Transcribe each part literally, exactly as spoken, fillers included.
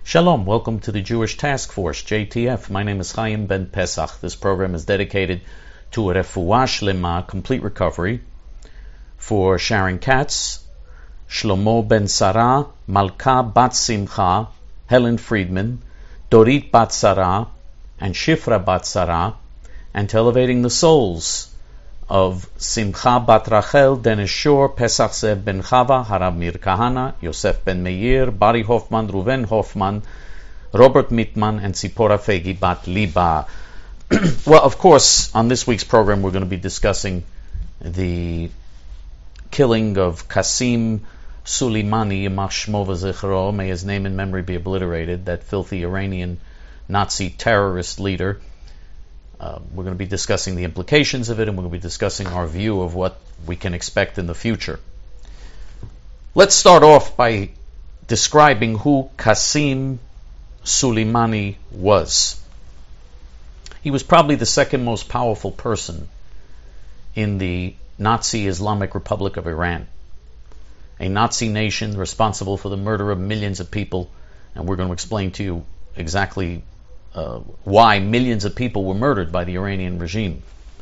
Shalom, welcome to the Jewish Task Force, J T F. My name is Chaim Ben Pesach. This program is dedicated to a refuah shlema, complete recovery, for Sharon Katz, Shlomo Ben Sarah, Malka Bat Simcha, Helen Friedman, Dorit Bat Sarah, and Shifra Bat Sarah, and to elevating the souls of Simcha Bat Rachel, Dennis Shore, Pesach Zev Ben Chava, Harav Mir Kahana, Yosef Ben Meir, Bari Hoffman, Ruven Hoffman, Robert Mitman, and Tzipora Fegi Bat Liba. Well, of course, on this week's program we're going to be discussing the killing of Qasim Soleimani, Yimach Shmo V'Zichro, may his name and memory be obliterated, that filthy Iranian Nazi terrorist leader. Uh, we're going to be discussing the implications of it, and we're going to be discussing our view of what we can expect in the future. Let's start off by describing who Qasim Soleimani was. He was probably the second most powerful person in the Nazi Islamic Republic of Iran, a Nazi nation responsible for the murder of millions of people, and we're going to explain to you exactly Uh, why millions of people were murdered by the Iranian regime.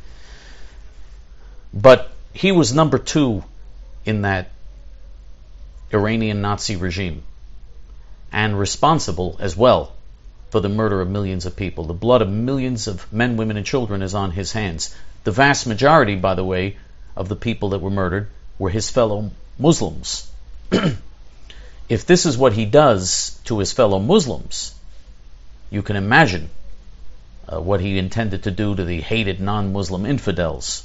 But he was number two in that Iranian Nazi regime, and responsible as well for the murder of millions of people. The blood of millions of men, women, and children is on his hands. The vast majority, by the way, of the people that were murdered were his fellow Muslims. If this is what he does to his fellow Muslims, you can imagine uh, what he intended to do to the hated non-Muslim infidels.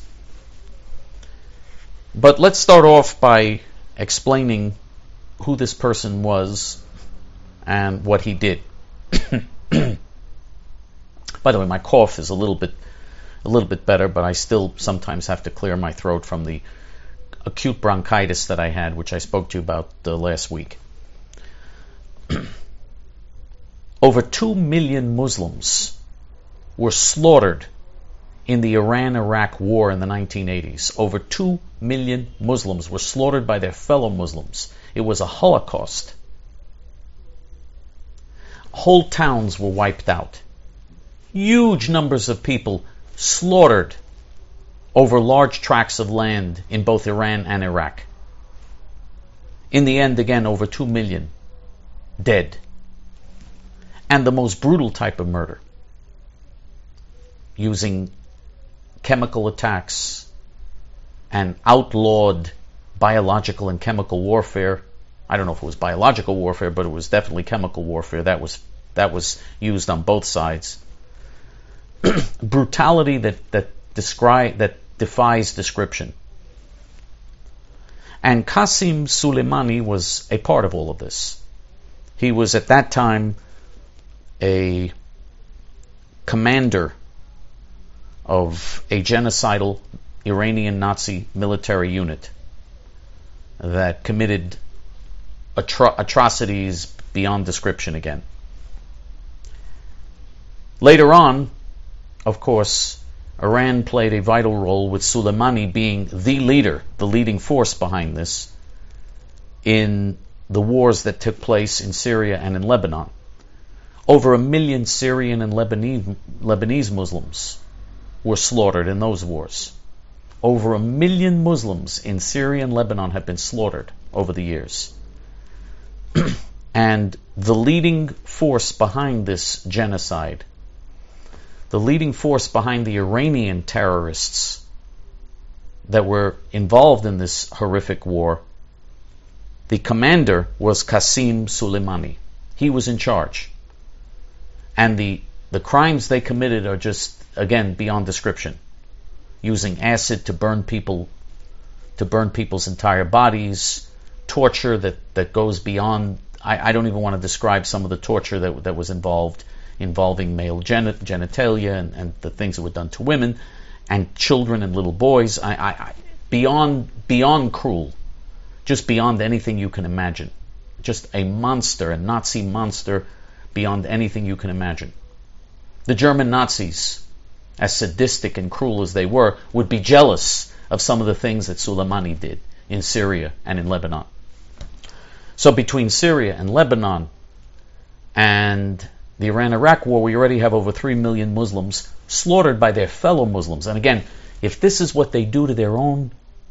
But let's start off by explaining who this person was and what he did. By the way, my cough is a little bit a little bit better, but I still sometimes have to clear my throat from the acute bronchitis that I had, which I spoke to you about uh, last week. Over two million Muslims were slaughtered in the Iran-Iraq war in the nineteen eighties. Over two million Muslims were slaughtered by their fellow Muslims. It was a Holocaust. Whole towns were wiped out. Huge numbers of people slaughtered over large tracts of land in both Iran and Iraq. In the end, again, over two million dead. And the most brutal type of murder, using chemical attacks and outlawed biological and chemical warfare. I don't know if it was biological warfare, but it was definitely chemical warfare. That was that was used on both sides. Brutality that that describe that defies description. And Qasim Soleimani was a part of all of this. He was at that time a commander of a genocidal Iranian Nazi military unit that committed atro- atrocities beyond description again. Later on, of course, Iran played a vital role, with Soleimani being the leader, the leading force behind this, in the wars that took place in Syria and in Lebanon. Over a million Syrian and Lebanese, Lebanese Muslims were slaughtered in those wars. Over a million Muslims in Syria and Lebanon have been slaughtered over the years. And the leading force behind this genocide, the leading force behind the Iranian terrorists that were involved in this horrific war, the commander was Qasim Soleimani. He was in charge. And the, the crimes they committed are just, again, beyond description. Using acid to burn people, to burn people's entire bodies, torture that, that goes beyond, I, I don't even want to describe some of the torture that that was involved, involving male geni- genitalia and, and the things that were done to women, and children and little boys. I, I, I, beyond, beyond cruel, just beyond anything you can imagine. Just a monster, a Nazi monster, beyond anything you can imagine. The German Nazis, as sadistic and cruel as they were, would be jealous of some of the things that Soleimani did in Syria and in Lebanon. So between Syria and Lebanon And the Iran-Iraq war, we already have over three million Muslims slaughtered by their fellow Muslims. And again, if this is what they do to their own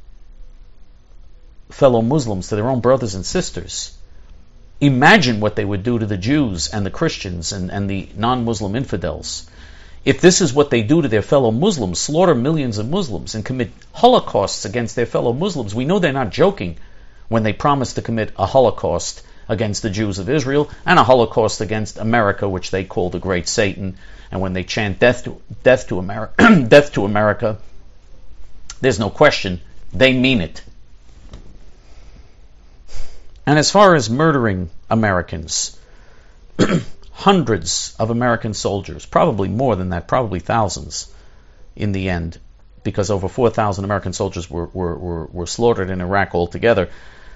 fellow Muslims, to their own brothers and sisters, imagine what they would do to the Jews and the Christians and, and the non-Muslim infidels. If this is what they do to their fellow Muslims, slaughter millions of Muslims and commit holocausts against their fellow Muslims, we know they're not joking when they promise to commit a holocaust against the Jews of Israel and a holocaust against America, which they call the Great Satan. And when they chant death to, death to America, death to America, there's no question, they mean it. And as far as murdering Americans, hundreds of American soldiers, probably more than that, probably thousands in the end, because over four thousand American soldiers were, were, were, were slaughtered in Iraq altogether.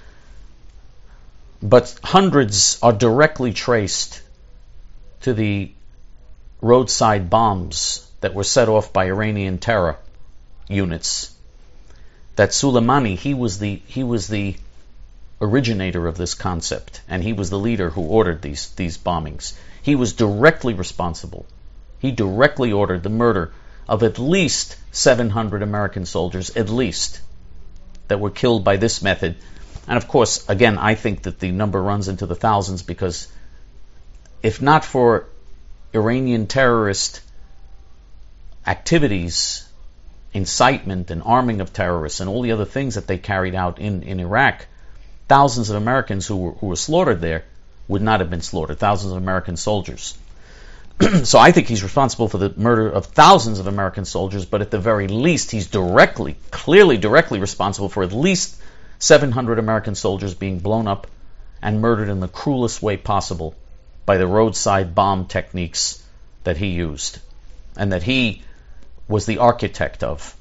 But hundreds are directly traced to the roadside bombs that were set off by Iranian terror units. That Soleimani, he was the he was the originator of this concept, and he was the leader who ordered these these bombings. He was directly responsible. He directly ordered the murder of at least seven hundred American soldiers, at least, that were killed by this method. And of course, again, I think that the number runs into the thousands, because if not for Iranian terrorist activities, incitement and arming of terrorists and all the other things that they carried out in, in Iraq, thousands of Americans who were, who were slaughtered there would not have been slaughtered, thousands of American soldiers. So I think he's responsible for the murder of thousands of American soldiers, but at the very least, he's directly, clearly directly responsible for at least seven hundred American soldiers being blown up and murdered in the cruelest way possible by the roadside bomb techniques that he used and that he was the architect of.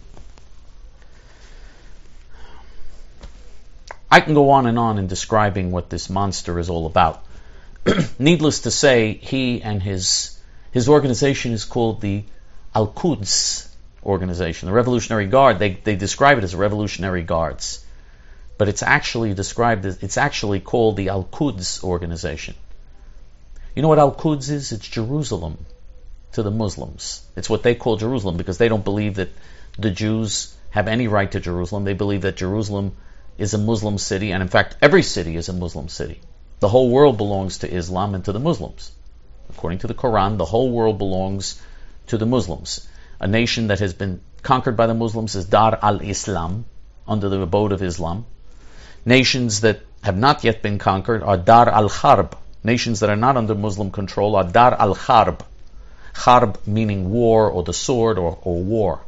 I can go on and on in describing what this monster is all about. Needless to say, he and his his organization is called the Al-Quds organization, the Revolutionary Guard. They they describe it as Revolutionary Guards, but it's actually described as it's actually called the Al-Quds organization. You know what Al-Quds is? It's Jerusalem to the Muslims. It's what they call Jerusalem because they don't believe that the Jews have any right to Jerusalem. They believe that Jerusalem is a Muslim city, and in fact, every city is a Muslim city. The whole world belongs to Islam and to the Muslims. According to the Quran, the whole world belongs to the Muslims. A nation that has been conquered by the Muslims is Dar al-Islam, under the abode of Islam. Nations that have not yet been conquered are Dar al-Harb. Nations that are not under Muslim control are Dar al-Harb. Harb meaning war or the sword or, or war.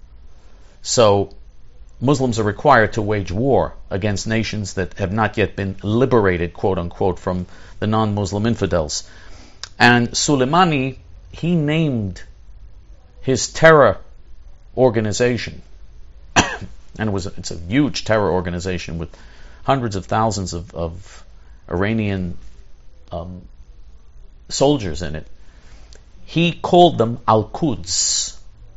So Muslims are required to wage war against nations that have not yet been liberated, quote unquote, from the non-Muslim infidels. And Soleimani, he named his terror organization, and it was a, it's a huge terror organization with hundreds of thousands of, of Iranian um, soldiers in it. He called them Al-Quds.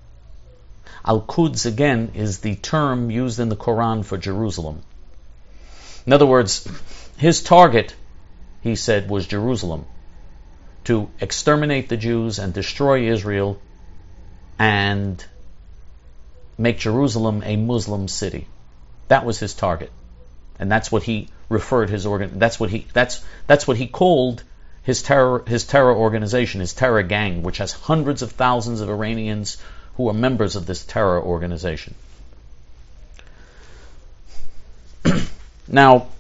Al-Quds, again, is the term used in the Quran for Jerusalem. In other words, his target, he said, was Jerusalem, to exterminate the Jews and destroy Israel and make Jerusalem a Muslim city. That was his target. And that's what he referred his organ that's what he that's that's what he called his terror his terror organization, his terror gang, which has hundreds of thousands of Iranians who are members of this terror organization. Now,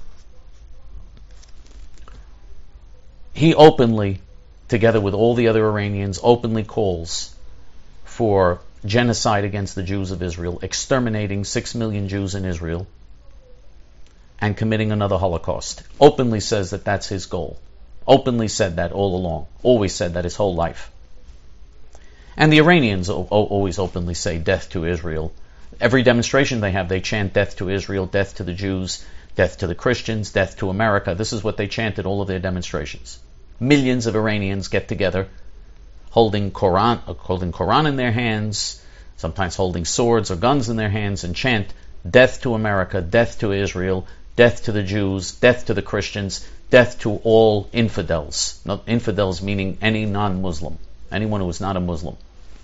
he openly, together with all the other Iranians, openly calls for genocide against the Jews of Israel, exterminating six million Jews in Israel, and committing another Holocaust. Openly says that that's his goal. Openly said that all along. Always said that his whole life. And the Iranians o- always openly say death to Israel. Every demonstration they have, they chant death to Israel, death to the Jews, death to the Christians, death to America. This is what they chant at all of their demonstrations. Millions of Iranians get together, holding Quran, uh, holding Quran in their hands, sometimes holding swords or guns in their hands, and chant death to America, death to Israel, death to the Jews, death to the Christians, death to all infidels. Not infidels meaning any non-Muslim, anyone who is not a Muslim.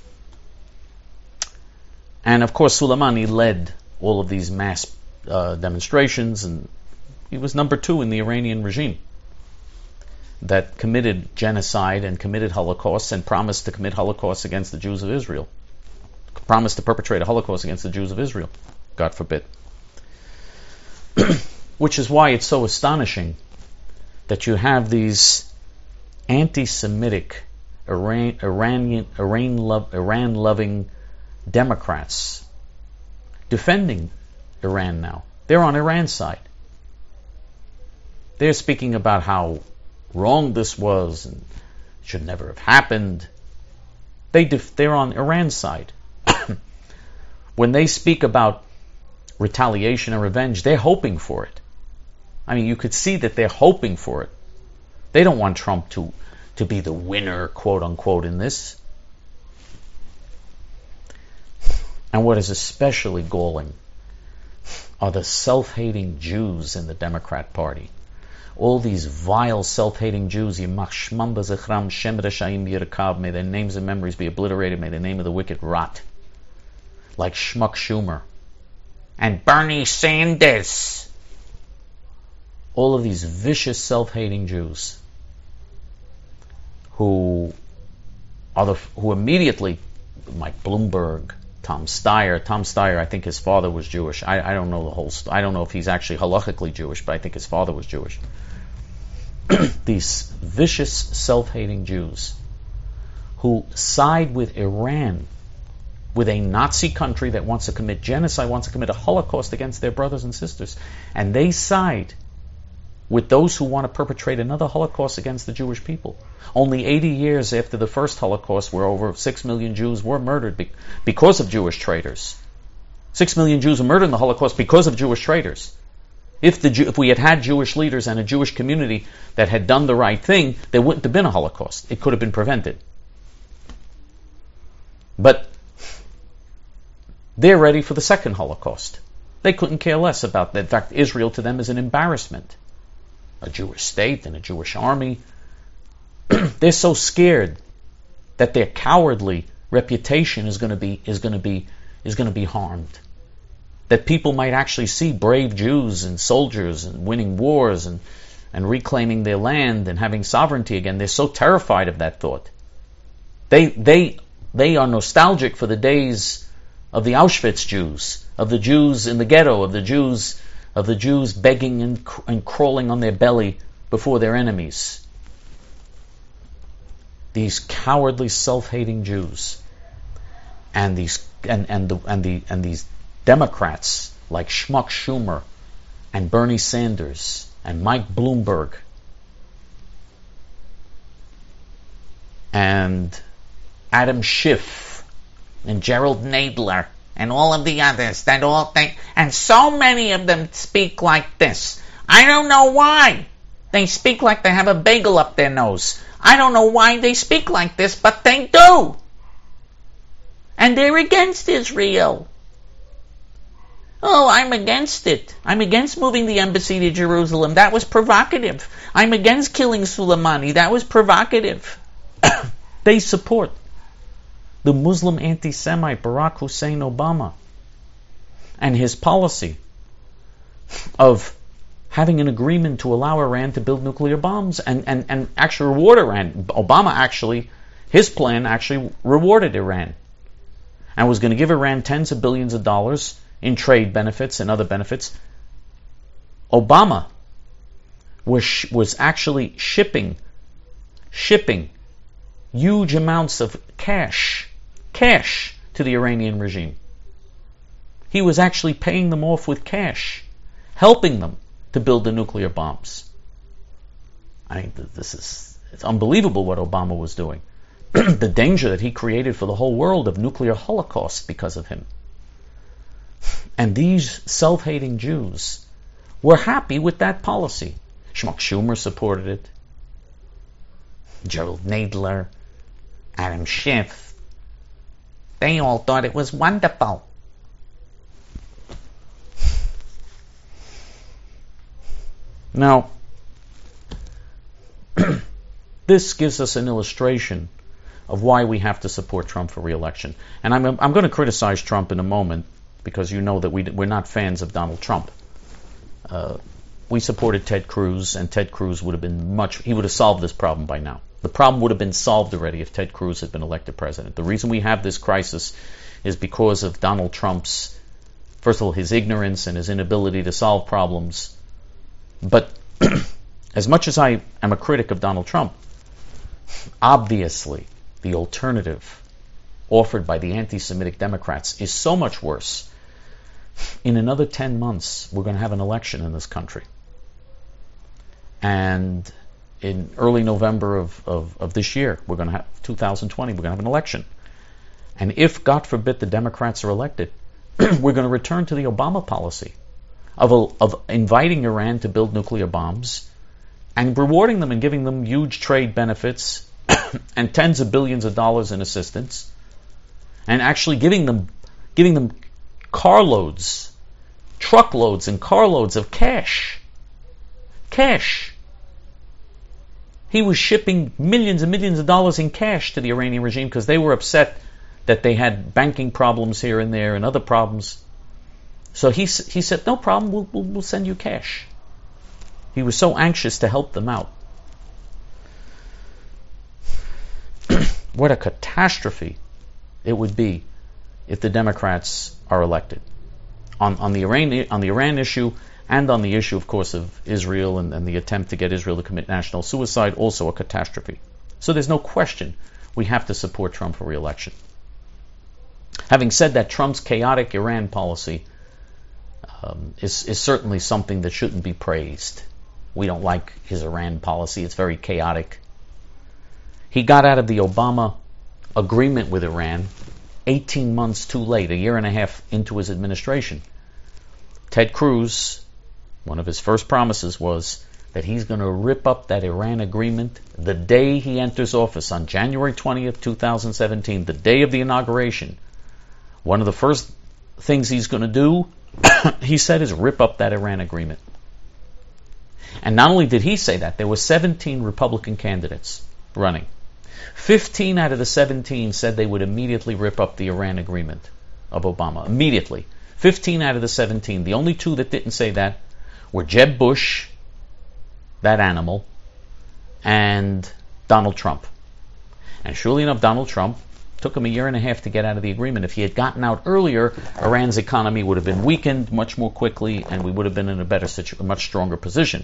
And of course, Soleimani led all of these mass uh, demonstrations, and he was number two in the Iranian regime that committed genocide and committed Holocausts and promised to commit Holocausts against the Jews of Israel. Promised to perpetrate a Holocaust against the Jews of Israel. God forbid. Which is why it's so astonishing that you have these anti-Semitic, Iran, Iranian, Iran, love, Iran-loving Democrats defending Iran now. They're on Iran's side. They're speaking about how wrong this was and should never have happened. They def- they're on Iran's side. When they speak about retaliation and revenge, they're hoping for it. I mean, you could see that they're hoping for it. They don't want Trump to, to be the winner, quote unquote, in this. And what is especially galling are the self-hating Jews in the Democrat Party. All these vile self-hating Jews, may their names and memories be obliterated, may the name of the wicked rot. Like Schmuck Schumer and Bernie Sanders. All of these vicious self-hating Jews who are the who immediately, Mike Bloomberg, Tom Steyer. Tom Steyer, I think his father was Jewish. I, I don't know the whole. St- I don't know if he's actually halachically Jewish, but I think his father was Jewish. These vicious self-hating Jews who side with Iran, with a Nazi country that wants to commit genocide, wants to commit a Holocaust against their brothers and sisters. And they side with those who want to perpetrate another Holocaust against the Jewish people. Only eighty years after the first Holocaust, where over six million Jews were murdered be- because of Jewish traitors. Six million Jews were murdered in the Holocaust because of Jewish traitors. If, the, if we had had Jewish leaders and a Jewish community that had done the right thing, there wouldn't have been a Holocaust. It could have been prevented. But they're ready for the second Holocaust. They couldn't care less about that. In fact, Israel to them is an embarrassment. A Jewish state and a Jewish army. They're so scared that their cowardly reputation is going to be is going to be is going to be harmed. That people might actually see brave Jews and soldiers and winning wars and and reclaiming their land and having sovereignty again. They're so terrified of that thought. They they they are nostalgic for the days of the Auschwitz Jews, of the Jews in the ghetto, of the Jews of the Jews begging and, and crawling on their belly before their enemies. These cowardly, self-hating Jews, and these and and the and the and these Democrats like Schmuck Schumer and Bernie Sanders and Mike Bloomberg and Adam Schiff and Gerald Nadler and all of the others that all think, and so many of them speak like this. I don't know why. They speak like they have a bagel up their nose. I don't know why they speak like this, but they do. And they're against Israel. Oh, I'm against it. I'm against moving the embassy to Jerusalem. That was provocative. I'm against killing Soleimani. That was provocative. They support the Muslim anti-Semite Barack Hussein Obama and his policy of having an agreement to allow Iran to build nuclear bombs and, and, and actually reward Iran. Obama actually, his plan actually rewarded Iran and was going to give Iran tens of billions of dollars in trade benefits and other benefits. Obama was was actually shipping shipping huge amounts of cash cash to the Iranian regime. He was actually paying them off with cash, helping them to build the nuclear bombs. I mean, this is it's unbelievable what Obama was doing. The danger that he created for the whole world of nuclear holocaust because of him. And these self-hating Jews were happy with that policy. Schmuck Schumer supported it. Gerald Nadler, Adam Schiff. They all thought it was wonderful. Now, This gives us an illustration of why we have to support Trump for re-election. And I'm, I'm going to criticize Trump in a moment, because you know that we, we're not fans of Donald Trump. Uh, we supported Ted Cruz, and Ted Cruz would have been much, he would have solved this problem by now. The problem would have been solved already if Ted Cruz had been elected president. The reason we have this crisis is because of Donald Trump's, first of all, his ignorance and his inability to solve problems. But as much as I am a critic of Donald Trump, obviously the alternative offered by the anti-Semitic Democrats is so much worse. In another ten months, we're going to have an election in this country. And in early November of, of, of this year, we're going to have, two thousand twenty, we're going to have an election. And if, God forbid, the Democrats are elected, we're going to return to the Obama policy of, a, of inviting Iran to build nuclear bombs and rewarding them and giving them huge trade benefits and tens of billions of dollars in assistance, and actually giving them giving them carloads, truckloads and carloads of cash. Cash. He was shipping millions and millions of dollars in cash to the Iranian regime because they were upset that they had banking problems here and there and other problems. So he he said, no problem, we'll, we'll, we'll send you cash. He was so anxious to help them out. What a catastrophe it would be if the Democrats are elected. On, on, the Iran, on the Iran issue, and on the issue, of course, of Israel and, and the attempt to get Israel to commit national suicide, also a catastrophe. So there's no question we have to support Trump for re-election. Having said that, Trump's chaotic Iran policy um, is, is certainly something that shouldn't be praised. We don't like his Iran policy. It's very chaotic. He got out of the Obama agreement with Iran eighteen months too late, a year and a half into his administration. Ted Cruz, one of his first promises was that he's going to rip up that Iran agreement the day he enters office, on January twentieth, twenty seventeen, the day of the inauguration. One of the first things he's going to do, he said, is rip up that Iran agreement. And not only did he say that, there were seventeen Republican candidates running. fifteen out of the seventeen said they would immediately rip up the Iran agreement of Obama. Immediately. fifteen out of the seventeen. The only two that didn't say that were Jeb Bush, that animal, and Donald Trump. And surely enough, Donald Trump took him a year and a half to get out of the agreement. If he had gotten out earlier, Iran's economy would have been weakened much more quickly, and we would have been in a better situ- a much stronger position.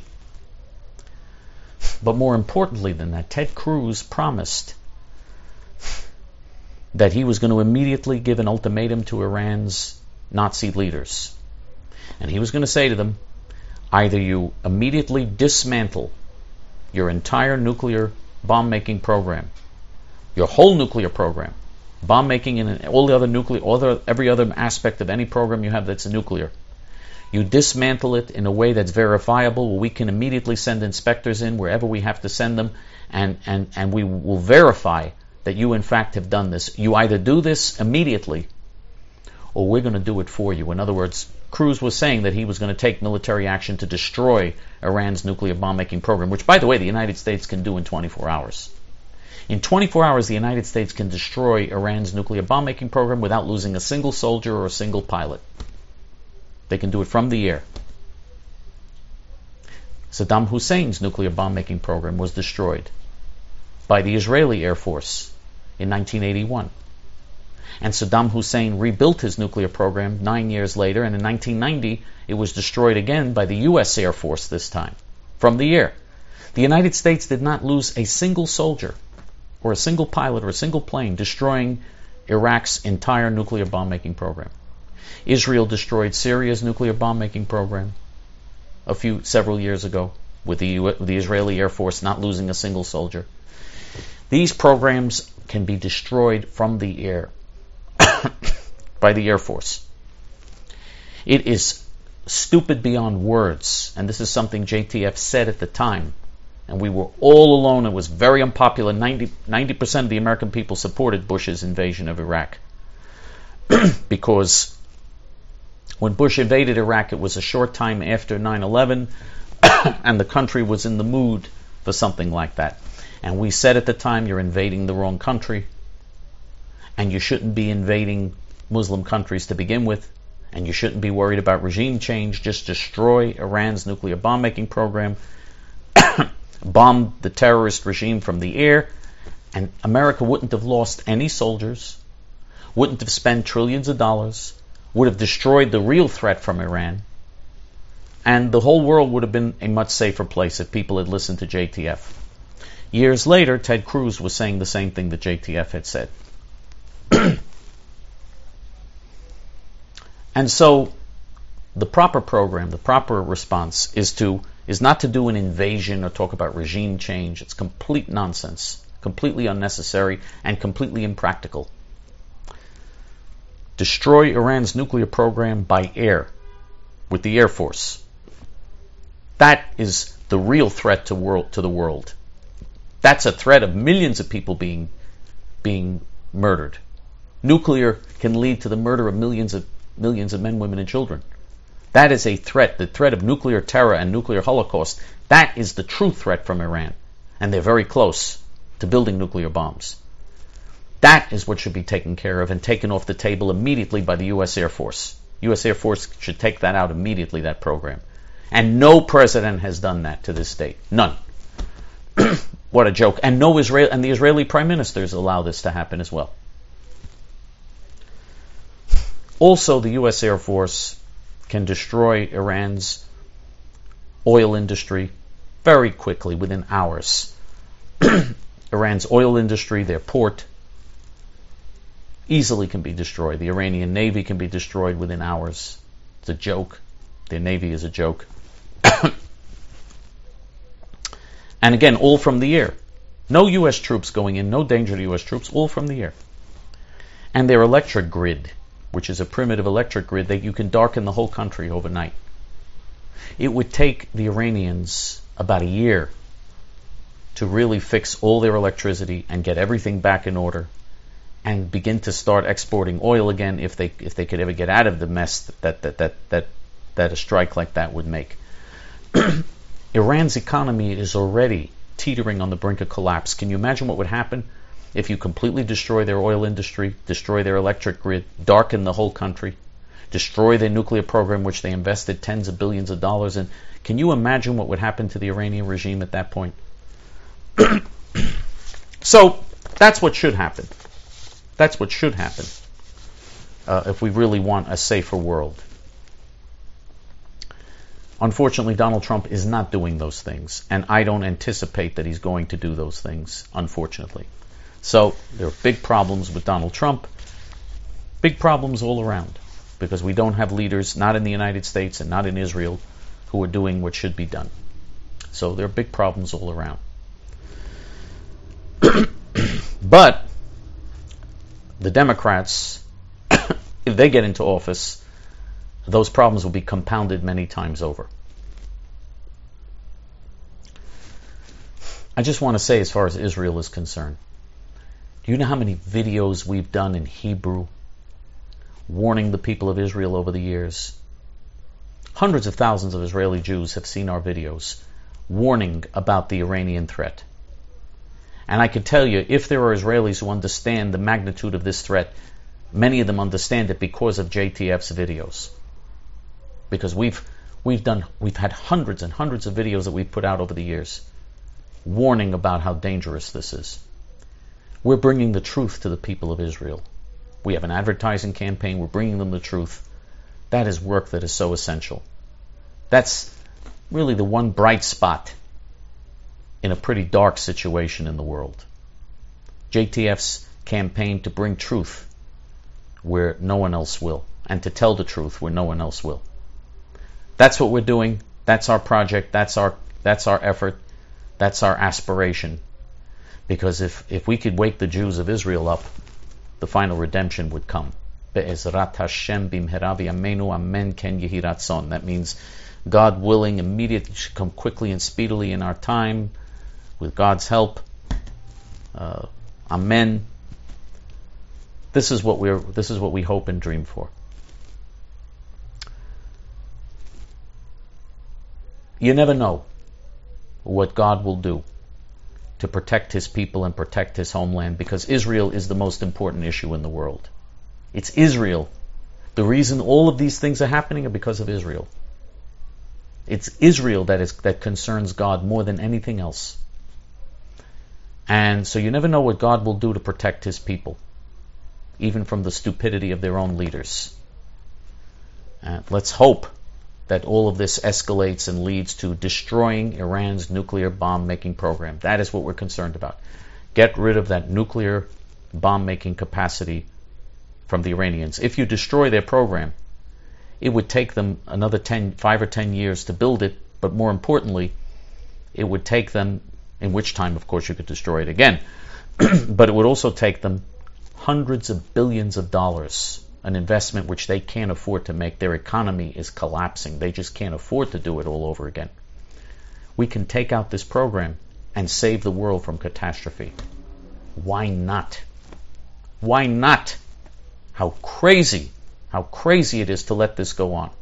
But more importantly than that, Ted Cruz promised that he was going to immediately give an ultimatum to Iran's Nazi leaders. And he was going to say to them, either you immediately dismantle your entire nuclear bomb-making program, your whole nuclear program, bomb-making and all the other nuclear, all the, every other aspect of any program you have that's nuclear. You dismantle it in a way that's verifiable, where we can immediately send inspectors in wherever we have to send them, and, and, and we will verify that you in fact have done this. You either do this immediately, or we're going to do it for you. In other words, Cruz was saying that he was going to take military action to destroy Iran's nuclear bomb-making program, which, by the way, the United States can do in twenty-four hours. In twenty-four hours, the United States can destroy Iran's nuclear bomb-making program without losing a single soldier or a single pilot. They can do it from the air. Saddam Hussein's nuclear bomb-making program was destroyed by the Israeli Air Force in nineteen eighty-one. And Saddam Hussein rebuilt his nuclear program nine years later, and in nineteen ninety it was destroyed again by the U S Air Force this time, from the air. The United States did not lose a single soldier or a single pilot or a single plane destroying Iraq's entire nuclear bomb-making program. Israel destroyed Syria's nuclear bomb-making program a few, several years ago, with the, U- the Israeli Air Force not losing a single soldier. These programs can be destroyed from the air by the Air Force. It is stupid beyond words, and this is something J T F said at the time, and we were all alone. It was very unpopular. ninety percent of the American people supported Bush's invasion of Iraq because when Bush invaded Iraq, it was a short time after nine eleven, and the country was in the mood for something like that. And we said at the time, you're invading the wrong country, and you shouldn't be invading Muslim countries to begin with, and you shouldn't be worried about regime change. Just destroy Iran's nuclear bomb-making program, bomb the terrorist regime from the air, and America wouldn't have lost any soldiers, wouldn't have spent trillions of dollars, would have destroyed the real threat from Iran, and the whole world would have been a much safer place if people had listened to J T F. Years later, Ted Cruz was saying the same thing that J T F had said. And so, the proper program, the proper response is to is not to do an invasion or talk about regime change. It's complete nonsense, completely unnecessary, and completely impractical. Destroy Iran's nuclear program by air, with the Air Force. That is the real threat to world to the world. That's a threat of millions of people being being murdered. Nuclear can lead to the murder of millions of millions of men, women, and children. That is a threat. The threat of nuclear terror and nuclear holocaust. That is the true threat from Iran, and they're very close to building nuclear bombs. That is what should be taken care of and taken off the table immediately by the U S Air Force. U S Air Force should take that out immediately, that program. And no president has done that to this date. None. What a joke. And no Israel and the Israeli prime ministers allow this to happen as well. Also, the U S Air Force can destroy Iran's oil industry very quickly, within hours. Iran's oil industry, their port, easily can be destroyed. The Iranian Navy can be destroyed within hours. It's a joke. Their Navy is a joke. And again, all from the air. No U S troops going in, no danger to U S troops, all from the air. And their electric grid, which is a primitive electric grid that you can darken the whole country overnight. It would take the Iranians about a year to really fix all their electricity and get everything back in order and begin to start exporting oil again if they if they could ever get out of the mess that that that that, that a strike like that would make. Iran's economy is already teetering on the brink of collapse. Can you imagine what would happen if you completely destroy their oil industry, destroy their electric grid, darken the whole country, destroy their nuclear program, which they invested tens of billions of dollars in? Can you imagine what would happen to the Iranian regime at that point? So, that's what should happen. That's what should happen uh, if we really want a safer world. Unfortunately, Donald Trump is not doing those things, and I don't anticipate that he's going to do those things, unfortunately. So, there are big problems with Donald Trump, big problems all around, because we don't have leaders, not in the United States and not in Israel, who are doing what should be done. So, there are big problems all around. But the Democrats, if they get into office, those problems will be compounded many times over. I just want to say, as far as Israel is concerned, do you know how many videos we've done in Hebrew warning the people of Israel over the years? Hundreds of thousands of Israeli Jews have seen our videos warning about the Iranian threat. And I can tell you, if there are Israelis who understand the magnitude of this threat, many of them understand it because of J T F's videos. Because we've we've done we've had hundreds and hundreds of videos that we've put out over the years, warning about how dangerous this is. We're bringing the truth to the people of Israel. We have an advertising campaign. We're bringing them the truth. That is work that is so essential. That's really the one bright spot in a pretty dark situation in the world. J T F's campaign to bring truth where no one else will, and to tell the truth where no one else will. That's what we're doing. That's our project. That's our that's our effort. That's our aspiration. Because if, if we could wake the Jews of Israel up, the final redemption would come. Be'ezrat Hashem bimhera v'yameinu amen ken yehi ratzon. That means, God willing, immediately should come quickly and speedily in our time, with God's help. Uh, amen. This is what we're. This is what we hope and dream for. You never know what God will do to protect his people and protect his homeland, because Israel is the most important issue in the world. It's Israel. The reason all of these things are happening are because of Israel. It's Israel that is that concerns God more than anything else. And so you never know what God will do to protect his people, even from the stupidity of their own leaders. Uh, let's hope that all of this escalates and leads to destroying Iran's nuclear bomb-making program. That is what we're concerned about. Get rid of that nuclear bomb-making capacity from the Iranians. If you destroy their program, it would take them another ten, five or ten years to build it, but more importantly, it would take them, in which time, of course, you could destroy it again, but it would also take them hundreds of billions of dollars, an investment which they can't afford to make. Their economy is collapsing. They just can't afford to do it all over again. We can take out this program and save the world from catastrophe. Why not? Why not? How crazy, how crazy it is to let this go on.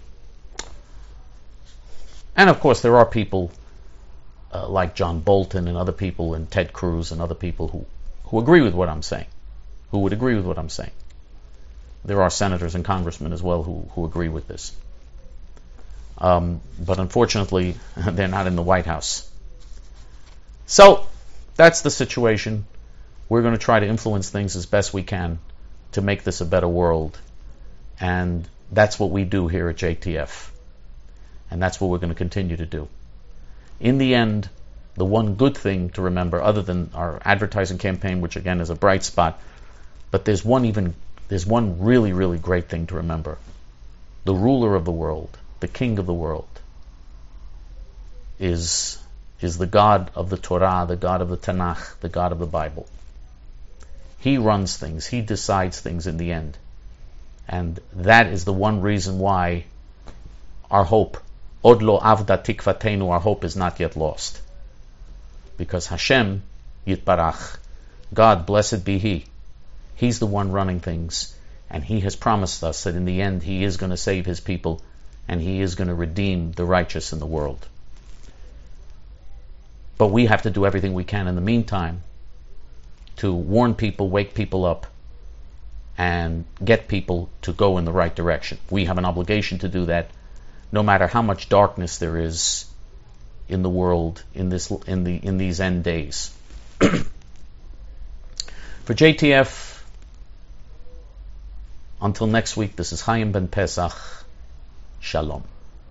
And of course, there are people uh, like John Bolton and other people, and Ted Cruz and other people who, who agree with what I'm saying, who would agree with what I'm saying. There are senators and congressmen as well who, who agree with this. Um, but unfortunately, they're not in the White House. So, that's the situation. We're going to try to influence things as best we can to make this a better world. And that's what we do here at J T F. And that's what we're going to continue to do. In the end, the one good thing to remember, other than our advertising campaign, which again is a bright spot, but there's one even, there's one really, really great thing to remember. The ruler of the world, the king of the world, is, is the God of the Torah, the God of the Tanakh, the God of the Bible. He runs things. He decides things in the end. And that is the one reason why our hope, Od lo avda tikvatenu, our hope is not yet lost. Because Hashem, Yitbarach, God, blessed be He, He's the one running things. And He has promised us that in the end He is going to save His people and He is going to redeem the righteous in the world. But we have to do everything we can in the meantime to warn people, wake people up, and get people to go in the right direction. We have an obligation to do that, no matter how much darkness there is in the world in this in the in these end days. For J T F, until next week, this is Chaim Ben Pesach. Shalom.